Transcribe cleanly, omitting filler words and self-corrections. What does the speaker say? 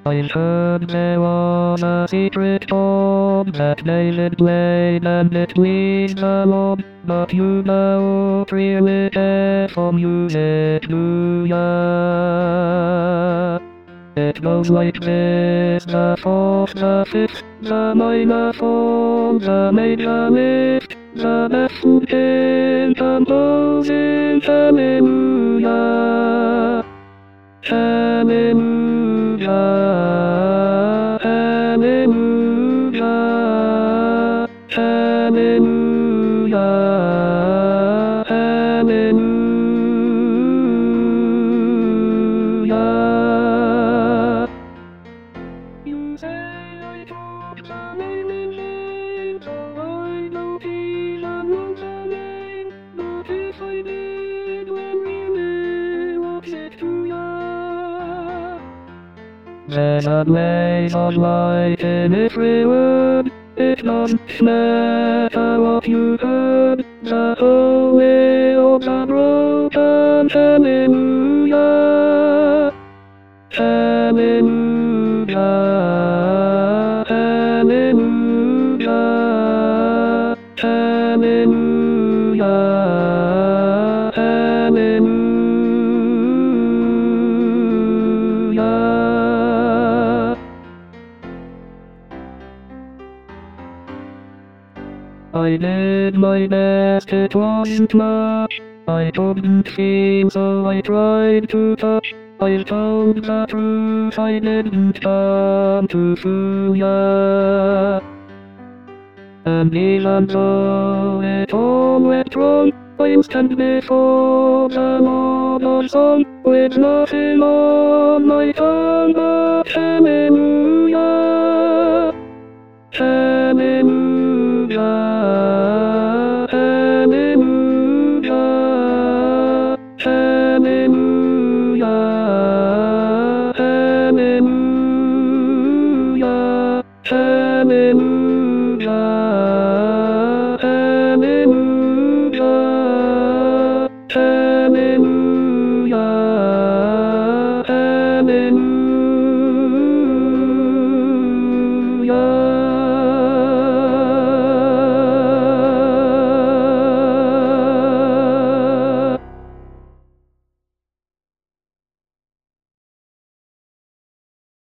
I heard there was a secret chord that David played and it pleased the Lord, but you don't really care for music, do ya? It goes like this: the fourth, the fifth, the minor fall, the major lift, the baffled in composing hallelujah. Hallelujah, hallelujah, hallelujah, hallelujah. You say I talk the name in vain, so I don't even know the name. But if I did, when really what's it to ya? There's a blaze of light in every word. It doesn't matter what you heard. The holy of the broken hallelujah. Hallelujah, hallelujah, hallelujah, hallelujah. I did my best, it wasn't much. I couldn't feel, so I tried to touch. I told the truth, I didn't come to fool ya. And even though it all went wrong, I'm stand before the Lord of song, with nothing on my tongue but hallelujah.